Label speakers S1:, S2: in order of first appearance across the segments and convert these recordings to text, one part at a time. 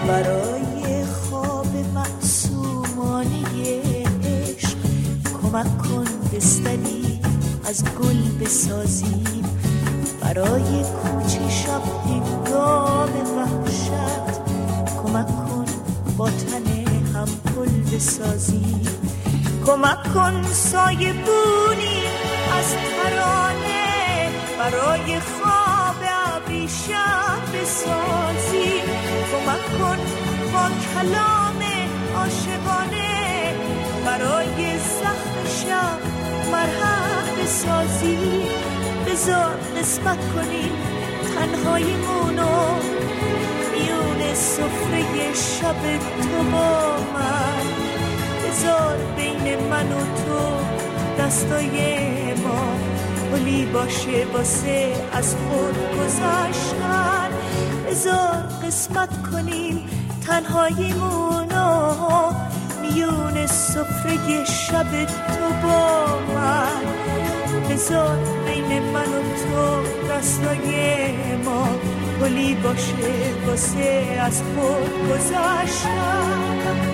S1: برای خواب معصومانه عشق کمک کن بستری از گل بسازیم، برای کوچه شب هنگام وحشت کمک کن با تن هم پل بسازیم، کمک کن سایه بونی از ترانه برای خواب ابریشم بسازیم، کمک کن با کلام عاشقانه برای زخم شب مرهم بسازیم، بذار قسمت کنیم تنهاییمونو میون سفره شب تو با من، بذار بین من و تو دستای ما پلی باشه واسه از خود گذشتن، بذار قسمت کنیم تنهاییمونو میون سفره شب تو با من، بذار بین من و تو دستای ما پلی باشه واسه از خود گذشتن.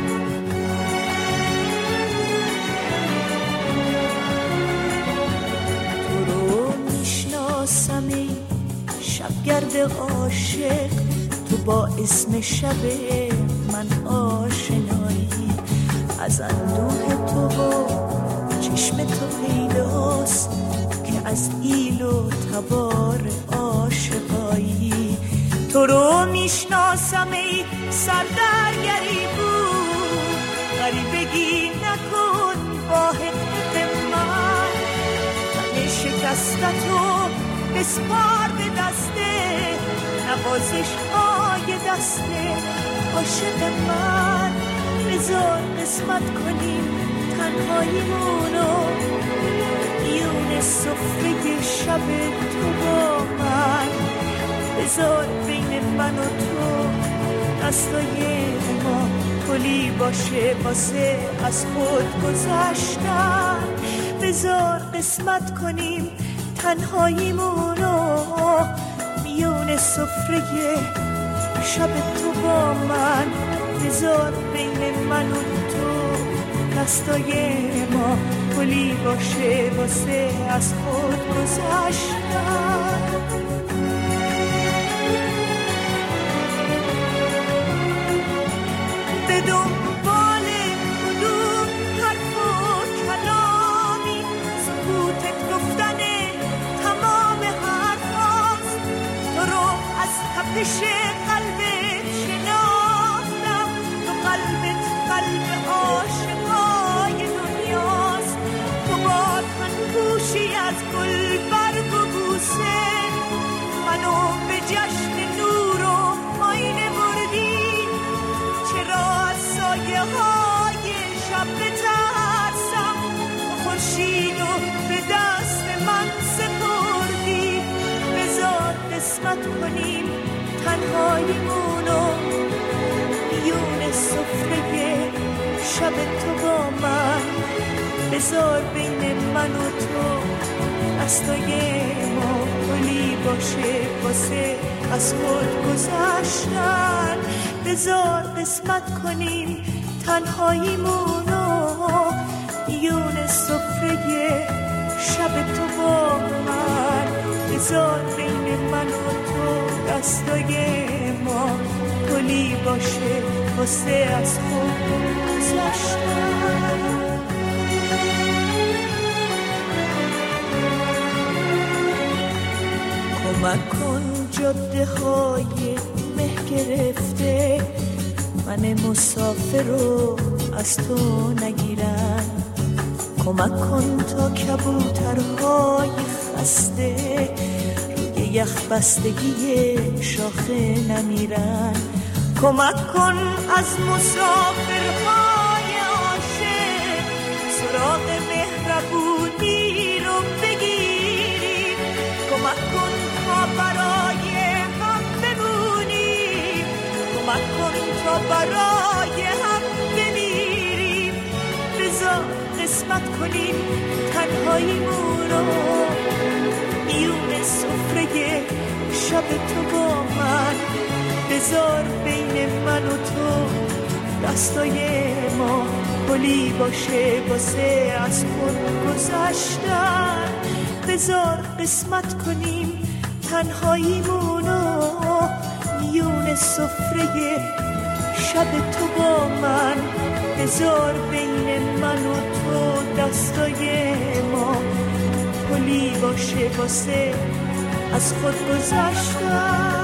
S1: تو رو میشناسم ای شبگرد عاشق، تو با اسم شب من آشنایی، از اندوه تو و چشم تو پیداست که از ایل و تبار عاشقایی، تو رو میشناسم ای سردرگری بود، غریبگی نکن با حقیقت من، تن شکستتو بسپار به دسته نوازش های دسته عاشق من، بذار قسمت کنیم تنهاییمونو میون سفره شب تو با من، بذار بین من و تو دستای ما پلی باشه واسه از خود گذشتن، بذار قسمت کنیم تنهاییمونو میون سفره شب تو با من، بذار بین من و تو دستای ما پلی باشه واسه از خود گذشتن. به دنبال کدوم حرف و کلامی سکوتت گفتن تمام حرفاست، تو رو از تپش قلبت شناختم، تو قلبت قلب عاشقای دنیاست، تو با تنگوشی از گل برگ و بوسه منو به جشن نور و آینه بردی، چرا از سایه های شب بترسم، خورشید و به دست من سپردی، بذار قسمت کنیم تنهاییمونو میون سفره شب تو با من، بذار بین من و تو دستای ما پلی باشه واسه از خود گذشتن، بذار قسمت کنیم تنهاییمونو میون سفره شب تو با من، بذار بین من و تو دستای ما پلی باشه واسه از خود گذشتن. کمک کن جاده های مه گرفته من مسافر رو از تو نگیرن، کمک کن تا کبوترهای خسته روی یخ بستگی شاخه نمیرن، کمک کن از مسافرهای عاشق سراغ مهربونی رو بگیریم، کمک کن تا برای هم بمونیم، کمک کن تا برای هم بمیریم، بذار قسمت کنیم تنهاییمون رو میون سفره شب تو با من، بذار بین بین من و تو دستای ما پلی باشه واسه از خود گذشتن. بذار قسمت کنیم تنهاییمونو میون سفره شب تو با من. بذار بین من و تو دستای ما پلی باشه واسه از خود گذشتن.